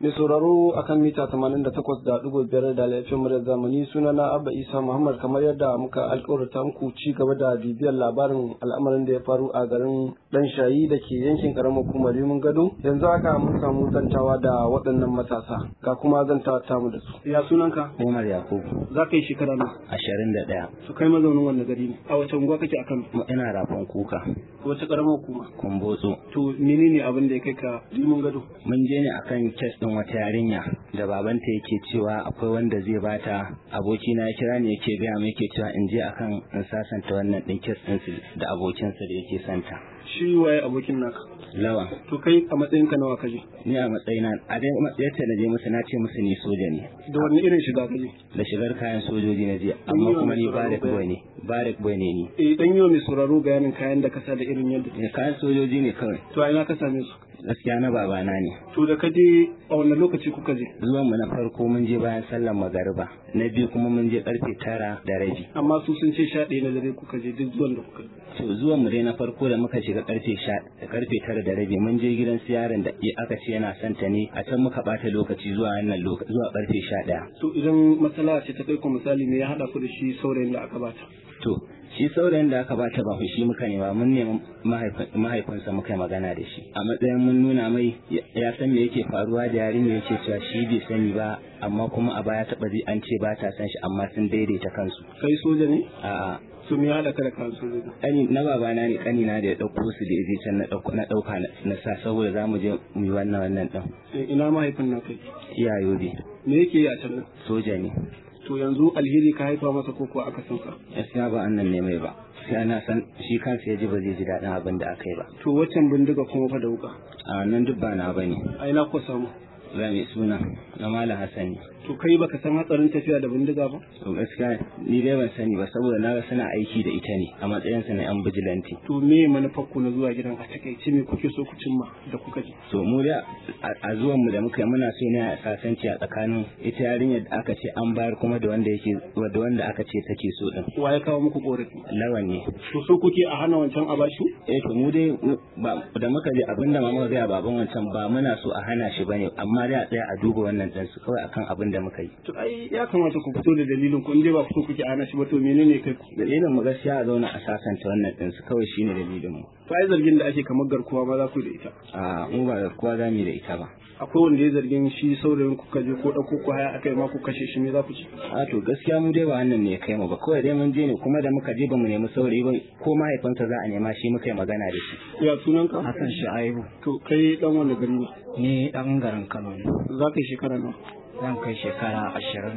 Mai sauraro akan mita 88.5 da laifin murar zamani sunana Abba Isa Muhammad, kamar yadda muka alƙawarta muku ci gaba da bibiyar labarin al'amarin da ya faru a garin Danshayi da ke yankin karamar hukumar Rimin Gado. Yanzu haka mun samu zantawa da waɗannan matasa, ga kuma zantawa tamu da su. Ya sunanka? Umar Yakubu. Za ka yi shekara na? 21. Su kai mazaunin wanne gari ne? A wace unguwa kake a Kano? Ina Rafin Kuka. Wace karamar hukuma? Kumbotso. To menene abin da ya kai ka Rimin Gado? Mun je ne akan kes din wata yarinya da babanta yake cewa akwai wanda zai bata. Abokina ya kira ni yake gaya mai yake cewa in je akan in sasanta wannan din kes din da abokinsa da yake santa. Shi waye abokin naka? Lawan. To kai a matsayinka nawa kaje? Ni a matsayina a dai matsayarta na je musu na ce musu ni soja ne. Da wani irin shiga kaje? Da shigar kayan sojoji na je, amma kuma ni barrack boy ne. Barrack boy ne ni. Dan yau mai sauraro bayanin kayan da ka sa da irin yadda. Kayan sojoji ne kawai. To a ina ka same su? Gaskiya na babana ne. To da ka je a wani lokaci kuka je? Zuwan mu na farko mun je bayan sallar magariba, na biyu kuma mun je karfe 9:30. Amma su sun ce 11 na dare kuka je duk zuwan da kuka je. To zuwan mu dai na farko da muka shiga karfe 9:30 mun je gidan su yaron da aka ce yana son ta ne, a can muka bata lokaci zuwa wannan lokaci zuwa karfe 11. To idan matsala ce ta kai ku misali ne ya hada ku da shi saurayin da aka bata? To shi saurayin da aka bata ba shi muka nema, mun nemi mahaifinsa muka yi magana da shi a matsayin mun nuna mai ya san me yake faruwa da yarinya, yake cewa shi bai sani ba, amma kuma a baya taɓa ji an ce ba ta san shi amma sun daidaita kansu. Kai soja ne? A'a. To me ya haɗa ka da kan soja? Ƙani na babana ne, ƙanina da ya ɗauko su da ya je can na ɗauka na sa saboda za mu je mu yi wannan ɗin. Ina mahaifin na kai? Iyayo ne. Me yake yi a can nan? Soja ne. To yanzu alheri ka haifa masa ko kuwa aka san ka? Gaskiya ba annan ne mai ba. Sai na san shi kansa ya ji ba zai ji daɗin abin da aka yi ba. To waccan bindiga kuma fa da wuka? A nan duk ba na bane. A ina ko samu? Za mai suna na Malam Hassan ne. To kai baka san hatsarin tafiya da bindiga ba? To gaskiya ni dai ban sani ba, saboda na ga suna aiki da ita ne a matsayin sa na yan bijilanti. To me manufar ku na zuwa gidan a takaice me kuke so ku cimma da kuka je? To mu da a zuwan mu da muka yi muna so ne a sasanci a tsakanin ita yarinyar da aka ce an bayar kuma da wanda aka ce take so din. Wa ya kawo muku korafi? Lawan ne. To so kuke a hana wancan a bashi? To mu dai da muka je abinda mama ga baban wancan ba muna so a hana shi bane, amma dai a tsaya a duba wannan dan su kawai akan abin da muka yi. To ai ya kamata ku fito da dalilin ku, in dai ba ku kuke ana shi ba to menene kai ku? Dalilin mu gaskiya a zauna a sasanta wannan din su kawai shine dalilin mu. To ai zargin da ake kamar garkuwa ma za ku da ita? A mu ba garkuwa za mu da ita ba. Akwai wanda ya zargin shi saurayin kuka je ko ɗauko ku haya akai ma ku kashe shi, me za ku ci? A to gaskiya mu dai ba wannan ne ya kai mu ba, kawai dai mun je ne, kuma da muka je ba mu nemi saurayi ba, ko mahaifinsa za a nema shi muka yi magana da shi. Ya sunanka? Hassan Sha'ibu. To kai dan wani gari ne? Ni dan garin Kano ne. Za ka yi shekara nawa? Zan kai shekara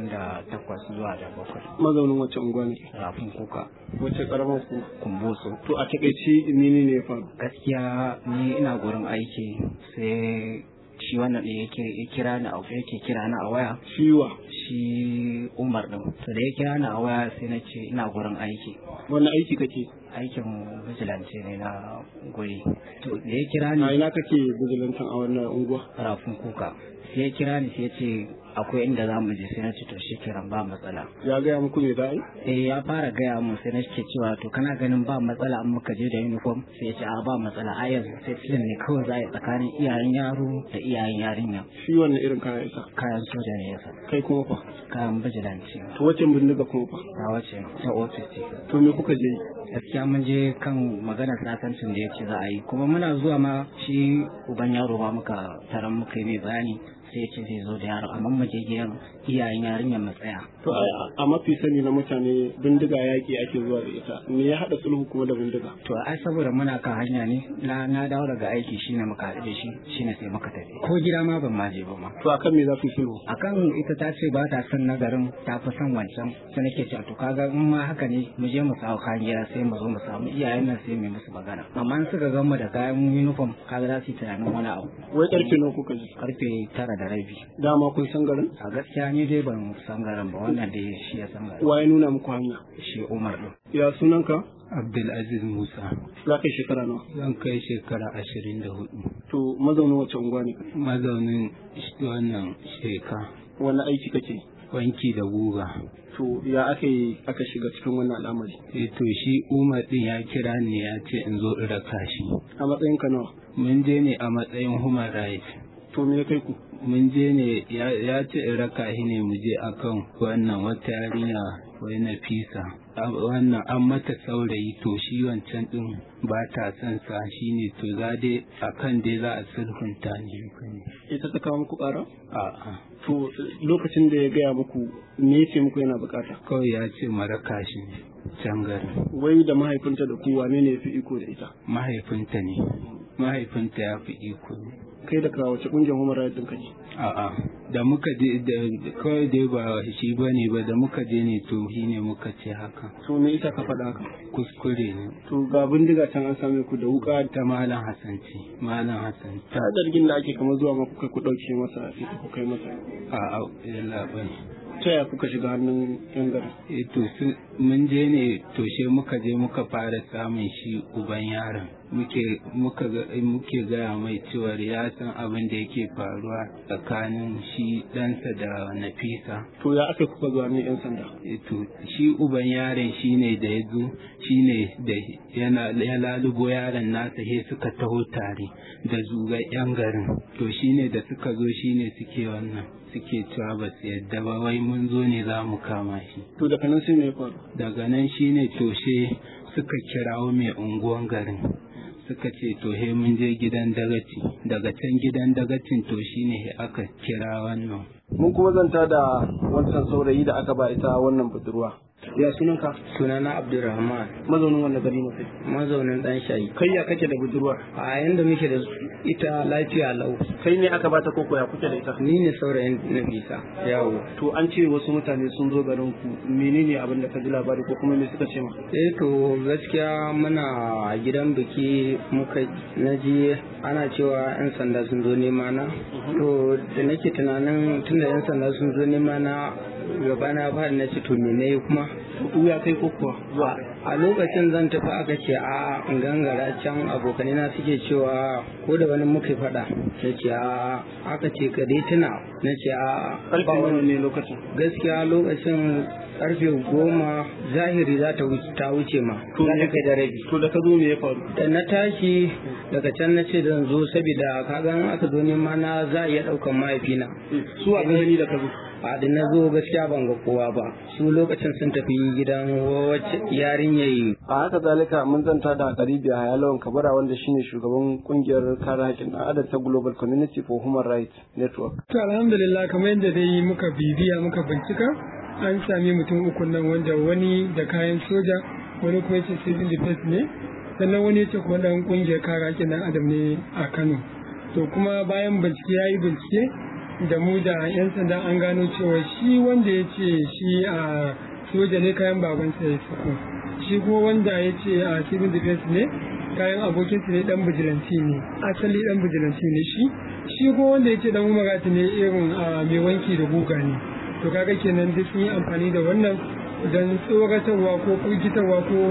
28 zuwa da 7. Mazaunin wacce unguwa ne? Rafin Kuka. Wacce karamar ku? Kumbotso. To a takaici menene ne ya faru? Gaskiya ni ina gurin aiki sai shi wannan da yake kira ni a waya. Shiwa? Shi Umar din. To da ya kira ni a waya sai na ce ina gurin aiki. Wani aiki kake? Aikin vigilance ne na guri. To da ya kira ni. A ina kake vigilance a wannan unguwa? Rafin Kuka. Sai ya kira ni sai ya ce akwai inda za mu je, sai na ce to shi kiran ba matsala. Ya gaya muku me da ai? Ya fara gaya mun, sai na ke cewa to kana ganin ba matsala an muka je da uniform? Sai ya ce a ba matsala, a yanzu sai filin ne kawai za a yi tsakanin iyayen yaro da iyayen yarinya. Shi wannan irin kaya isa? Kayan soja ne yasa. Kai kuma fa? Kayan bijilanci. To wacce bindiga kuma fa? Ta wace ta ofis ce. To me kuka je? Gaskiya mun je kan maganar sasancin da ya ce za a yi, kuma muna zuwa ma shi uban yaro ba muka taron muka yi mai bayani, sai ce zai zo da yaro, amma mu je gidan iyayen yarinyar mu tsaya. To a mafi sani na mutane bindiga yaki ake zuwa da ita, me ya haɗa sulhu kuma da bindiga? To ai saboda muna kan hanya ne, na dawo daga aiki shine muka haɗu da shi, shine sai muka tafi. Ko gida ma ban ma je ba ma. To akan me za ku sulhu? Akan ita ta ce ba ta son nagarin, ta fi son wancan, sai nake cewa to kaga in ma haka ne mu je mu samu kayan gida sai mu zo mu samu iyayen nan sai mu musu magana. Amma in suka gan mu da kayan uniform kaga za su yi tunanin wani abu. Wai karfe nawa kuka je? Karfe 9:30. Dama kun san garin? A gaskiya ni dai ban san garin ba, wannan dai shi ya san garin. Wa ya nuna muku hanya? Shi Umar din. Ya sunanka? Abdulaziz Musa. Za ka yi shekara nawa? Zan kai shekara 24. To mazaunin wacce unguwa ne? Mazaunin wannan sheka. Wani aiki kake? Wanki da guga. To ya aka shiga cikin wannan al'amari? To shi Umar din ya kira ni ya ce in zo in raka shi. A matsayin ka nawa? Mun je ne a matsayin human rights. To me kai ku? mun je ne ya ce in raka shi ne mu je akan wannan wata yarinya wai Nafisa wannan an mata saurayi to shi wancan din ba ta son sa shine to za dai akan dai za a sulhunta ne. Ita ta kawo muku ƙara? A'a. To lokacin da ya gaya muku me yace muku yana bukata? Kawai ya ce maraka shi ne can garin. Wai da mahaifinta da ku wane ne ya fi iko da ita? Mahaifinta ne. Mahaifinta ya fi iko. Kai da ka wace kungiyar human rights din kake? A'a, da muka je da kawai dai ba shi bane ba da muka je ne to shi ne muka ce haka. To me ita ka faɗa haka? Kuskure ne. To ga bindiga can an same ku da wuka Ta Malam Hassan ce, Malam Hassan. ta zargin da ake kamar zuwa maku kai ku ɗauke masa ita ku kai masa. A'a, yalla bai. Ta yaya kuka shiga hannun yan gari? To mun je ne to she muka je muka fara samun shi uban yaron. Muke gaya mai cewar ya san abin da yake faruwa tsakanin shi ɗansa da Nafisa. To ya aka kuka zuwa hannun yan sanda? To shi uban yaron shi ne da ya zo shi ne da ya lalubo yaron nasa he suka taho tare da zugar yan garin. To shi ne da suka zo shi ne suke cewa ba su yadda ba wai mun zo ne za mu kama shi. To daga nan sai me ya faru? Daga nan shi ne toshe suka kirawo mai unguwan garin suka ce to he mun je gidan dagaci daga can gidan dagacin to shi ne aka kira wannan. Mun kuma zanta da wancan saurayi da aka ba ita wannan budurwa. Ya sunanka? Sunana Abdulrahman. Mazaunin wannan gari ne kai? Mazaunin dan shayi. Kai ya kake da budurwa? A yanda muke da ita lafiya lau. Kai ne aka bata koko ya kuke da ita? Ni ne saurayin Nafisa. Yawo. To an ce wasu mutane sun zo garin ku menene abin da ka ji labari ko kuma me suka ce ma? To gaskiya muna gidan biki muka naji ana cewa 'yan sanda sun zo nema na. To da nake tunanin tunda 'yan sanda sun zo nema na gaba na fara na ce to me kuma ya kai ko kuwa zuwa a lokacin zan tafi aka ce a gangara can abokanai na suke cewa ko da wani muka faɗa na ce a aka ce ka dai tuna na ce a ƙarfe wani ne lokacin gaskiya lokacin karfe 10 zahiri za ta wuce ma to ne kai da rabi to da ka zo me ya faru da na tashi daga can na ce zan zo saboda kagan aka zo nema na za a iya ɗaukan mahaifina su a gani da ka zo a da na zo gaskiya ban ga kowa ba su lokacin sun tafi gidan wacce yarinya yi a haka zalika mun zanta da Karibiya Hayalawan Kabara wanda shine shugaban kungiyar kare haƙƙin ɗan adam ta Global Community for Human Rights Network. To alhamdulillah kamar yadda dai muka bibiya muka bincika an sami mutum uku nan wanda wani da kayan soja wani kuma yace civil defense ne sannan wani yace kuma dan kungiyar kare haƙƙin ɗan adam ne a Kano. To kuma bayan bincike yayi bincike da mu da 'yan sanda an gano cewa shi wanda ya ce shi a soja ne kayan babansa ya sako shi kuma wanda ya ce a civil defense ne kayan abokinsa ne dan bijilanti ne asali dan bijilanti ne shi kuma wanda ya ce dan umarati ne irin mai wanki da guga ne to kaga kenan duk sun yi amfani da wannan don tsoratarwa ko firgitarwa ko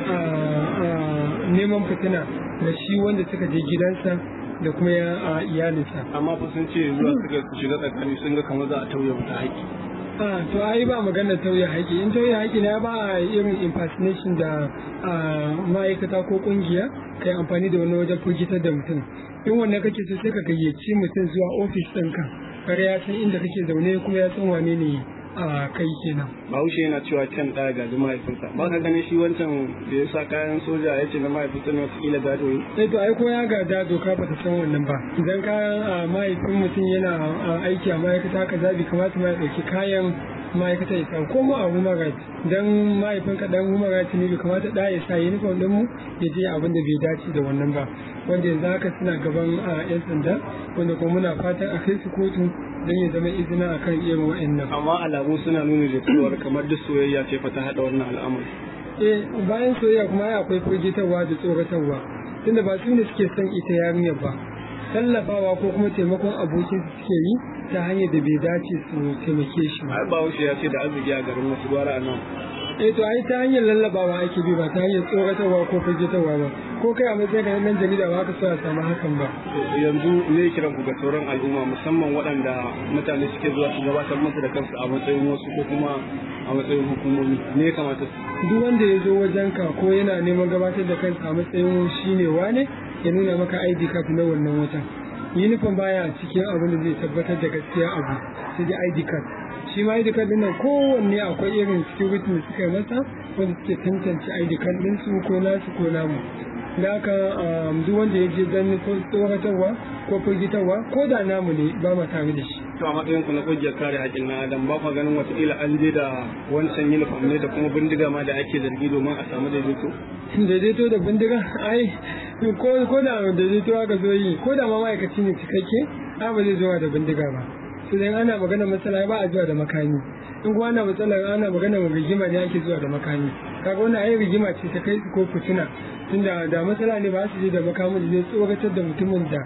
neman fitina da shi wanda suka je gidansa da kuma iyalinsa. Amma fa sun ce zuwa suka shiga tsakani sun ga kamar za a tauye mata haƙƙi. To ai ba maganar tauye haƙƙi in tauye haƙƙi na ba irin impersonation da ma'aikata ko ƙungiya kai amfani da wani wajen firgitar da mutum. In wannan kake so sai ka gayyaci mutum zuwa ofis ɗinka har ya san inda kake zaune kuma ya san wane ne a kai kenan. Bahaushe yana cewa can ɗaya gaji mahaifinsa. Ba ka ganin shi wancan da ya sa kayan soja ya ce na mahaifinsa na wasu gado yi. To ai ko ya gada doka ba ta san wannan ba. Idan kayan mahaifin mutum yana aiki a ma'aikata ka zabi kamata ma ya ɗauki kayan ma'aikata ya sa ko mu a human rights dan mahaifinka dan human rights ne bai kamata da ya sa uniform din mu ya je abin da bai dace da wannan ba. Wanda yanzu haka suna gaban 'yan sanda wanda kuma muna fatan a kai su kotu don ya zama izina a kan irin wa'annan. Amma alamu suna nuna da cewar kamar duk soyayya ce fa ta haɗa wannan al'amari. Bayan soyayya kuma akwai firgitarwa da tsoratarwa tunda ba su ne suke son ita yarinyar ba tallafawa ko kuma taimakon abokin su suke yi ta hanyar da bai dace su taimake shi ba. Ai Bahaushe ya ce da arziki a garin wasu gwara a nan. To ai ta hanyar lallabawa ake bi ba ta hanyar tsoratarwa ko firgitarwa ba ko kai a matsayin ka nan jarida ba ka so a samu hakan ba. Yanzu ne kiran ku ga sauran al'umma musamman waɗanda mutane suke zuwa su gabatar musu da kansu a matsayin wasu ko kuma a matsayin hukumomi ne ya kamata su. Duk wanda ya zo wajen ka ko yana neman gabatar da kansa a matsayin shi ne wane ya nuna maka ID card na wannan watan uniform baya cikin abin da zai tabbatar da gaskiya abu, sai dai ID card. Shi ma ID card din nan kowanne akwai irin security da suka yi masa wanda suke tantance ID card din su ko nasu ko namu. Da haka duk wanda ya je dan tsoratarwa ko firgitarwa ko da namu ne ba ma tare da shi. To a matsayin ku na kungiyar kare haƙƙin na adam ba ku ganin wataƙila an je da wancan uniform ne da kuma bindiga ma da ake zargi domin a samu daidaito? Daidaito da bindiga ai ko da daidaito aka zo yi ko da ma ma'aikaci ne cikakke ba zai zuwa da bindiga ba. Sai ana magana matsala ba a zuwa da makami. In kuma ana magana rigima ne ake zuwa da makami. Kaga wannan ai rigima ce ta kai ko fitina. Tunda da matsala ne ba su je da makami da zai tsoratar da mutumin da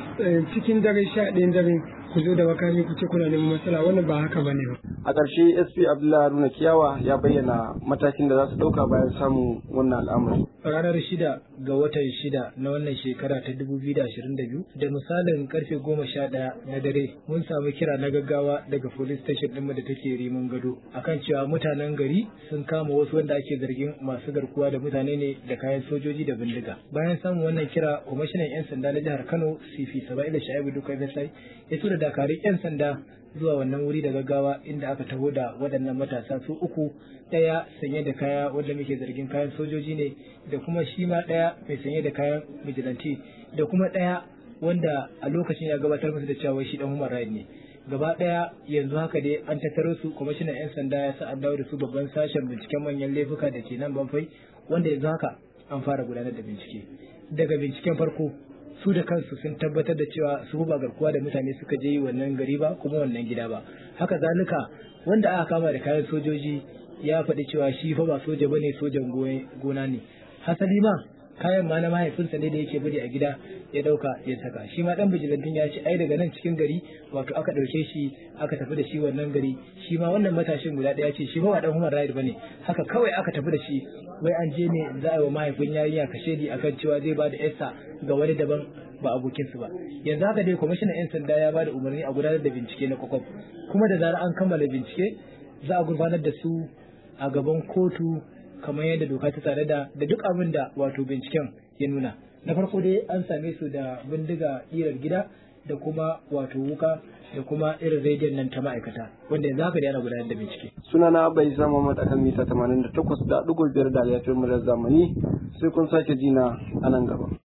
cikin dare 11 dare ku zo da makami ku ce kuna neman matsala, wannan ba haka bane ba. A ƙarshe SP Abdullahi Haruna Kiyawa ya bayyana matakin da za su ɗauka bayan samun wannan al'amari. Ranar 6 ga watan 6 na wannan shekara ta 2022 da misalin karfe 11 na dare mun samu kira na gaggawa daga police station ɗinmu da take Rimin Gado akan cewa mutanen gari sun kama wasu wanda ake zargin masu garkuwa da mutane ne da kayan sojoji da bindiga. Bayan samun wannan kira, kwamishinan 'yan sanda na jihar Kano CP Saba'ila Shaibu Duka FSI ya tura dakarun 'yan sanda zuwa wannan wuri da gaggawa inda aka taho da waɗannan matasa su uku, ɗaya sanye da kaya wanda muke zargin kayan sojoji ne, da kuma shi ma ɗaya mai sanye da kayan vigilante, da kuma ɗaya wanda a lokacin ya gabatar musu da cewa shi dan human right ne. Gaba ɗaya yanzu haka dai an tattaro su, kwamishinan 'yan sanda ya sa an dawo da su babban sashen binciken manyan laifuka da ke nan Banfai, wanda yanzu haka an fara gudanar da bincike. Daga binciken farko su da kansu sun tabbatar da cewa su ba garkuwa da mutane suka je wannan gari ba kuma wannan gida ba. Haka zalika wanda aka kama da kayan sojoji ya faɗi cewa shi fa ba soja bane, sojan gona ne. Hasali ma kayan ma na mahaifinsa ne da yake bari a gida ya dauka ya saka. Shi ma dan bijilantin ya ce ai daga nan cikin gari wato aka dauke shi aka tafi da shi wannan gari. Shi ma wannan matashin guda ɗaya ce shi ba dan human right bane, haka kawai aka tafi da shi wai an je ne za a yi wa mahaifin yarinya kashedi akan cewa zai ba da yarsa ga wani daban ba abokinsu ba. Yanzu haka dai kwamishinan 'yan sanda ya ba da umarni a gudanar da bincike na kwakwaf, kuma da zarar an kammala bincike za a gurfanar da su a gaban kotu kamar yadda doka ta tsare da duk abin da wato binciken ya nuna. Na farko dai an same su da bindiga irar gida da kuma wato wuka da kuma irin rediyon nan ta ma'aikata, wanda yanzu haka da yana gudanar da bincike. Sunana Abba Isa Muhammad akan mita 88.5 da lafiyar murar zamani, sai kun sake jina a nan gaba.